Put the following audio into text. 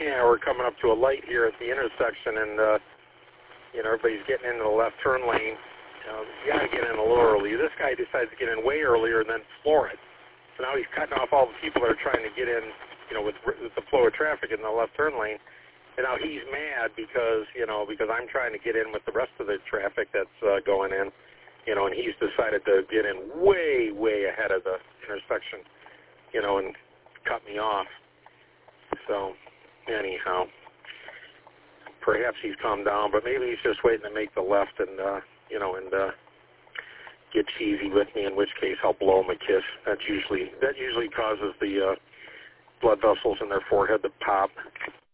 Yeah, we're coming up to a light here at the intersection, and everybody's getting into the left turn lane. You got to get in a little early. This guy decides to get in way earlier and then floor it. So now he's cutting off all the people that are trying to get in, with the flow of traffic in the left turn lane. And now he's mad because I'm trying to get in with the rest of the traffic that's going in, and he's decided to get in way, way ahead of the intersection, and cut me off. So anyhow, perhaps he's calmed down, but maybe he's just waiting to make the left and get cheesy with me, in which case I'll blow him a kiss. That usually causes the blood vessels in their forehead to pop.